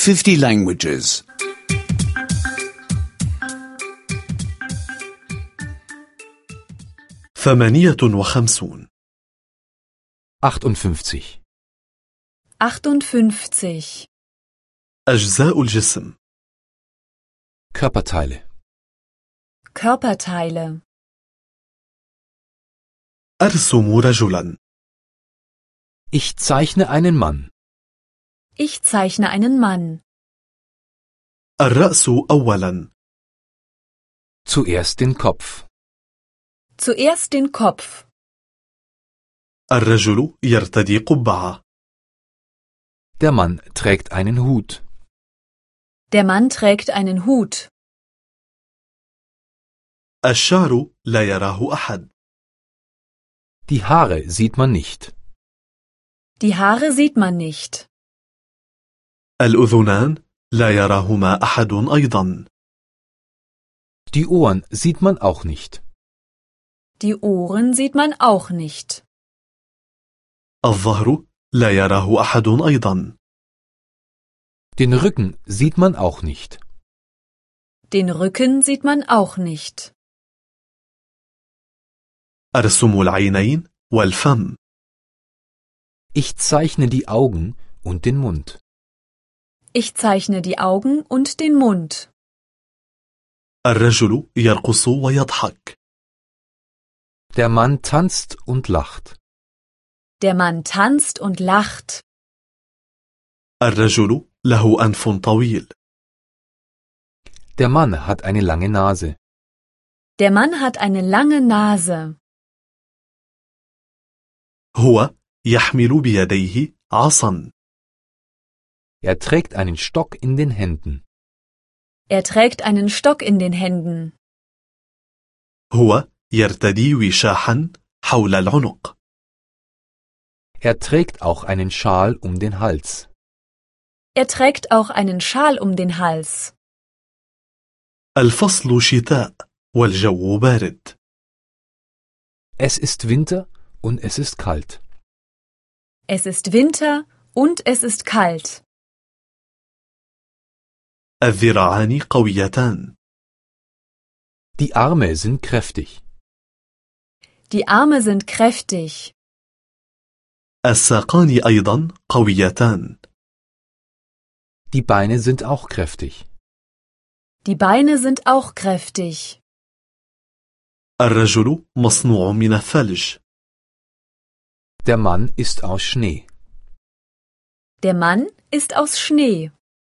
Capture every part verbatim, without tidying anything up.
fifty languages. ثمانية وخمسون. achtundfünfzig. achtundfünfzig. أجزاء الجسم. Körperteile. Körperteile. أرسم رجلا. Ich zeichne einen Mann. Ich zeichne einen Mann. الرأس أولا. Zuerst den Kopf. Zuerst den Kopf. الرجل يرتدي قبعة. Der Mann trägt einen Hut. Der Mann trägt einen Hut. الشعر لا يراه أحد. Die Haare sieht man nicht. Die Haare sieht man nicht. الأذنان لا يراهما أحد أيضا. Die Ohren sieht man auch nicht. Die Ohren sieht man auch nicht. الظهر لا يراه أحد أيضا. Den Rücken sieht man auch nicht. Den Rücken sieht man auch nicht. أرسم العينين والفم. Ich zeichne die Augen und den Mund. Ich zeichne die Augen und den Mund. الرجل يرقص ويضحك. Der Mann tanzt und lacht. Der Mann tanzt und lacht. الرجل له أنف طويل. Der Mann hat eine lange Nase. Der Mann hat eine lange Nase. هو يحمل بيديه عصا. Er trägt einen Stock in den Händen. Er trägt einen Stock in den Händen. هو يرتدي وشاحا حول العنق. Er trägt auch einen Schal um den Hals. Er trägt auch einen Schal um den Hals. الفصل شتاء والجو بارد. Es ist Winter und es ist kalt. Es ist Winter und es ist kalt. الذراعان قويتان. Die Arme sind kräftig. Die Arme sind kräftig. الساقان أيضا قويتان. Die Beine sind auch kräftig. Die Beine sind auch kräftig. الرجل مصنوع من الثلج. Der Mann ist aus Schnee. Der Mann ist aus Schnee.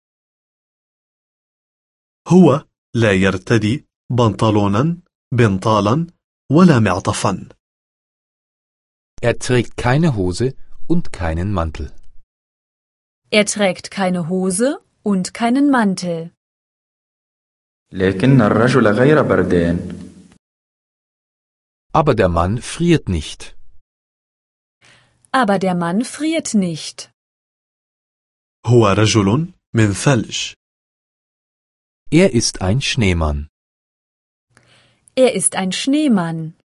هو لا يرتدي بنطلونا بنطالا ولا معطفا. Er trägt keine Hose und keinen Mantel. Er trägt keine Hose und keinen Mantel. لكن الرجل غير بردان. Aber der Mann friert nicht. Aber der Mann friert nicht. هو رجل من ثلج. Er ist ein Schneemann. Er ist ein Schneemann.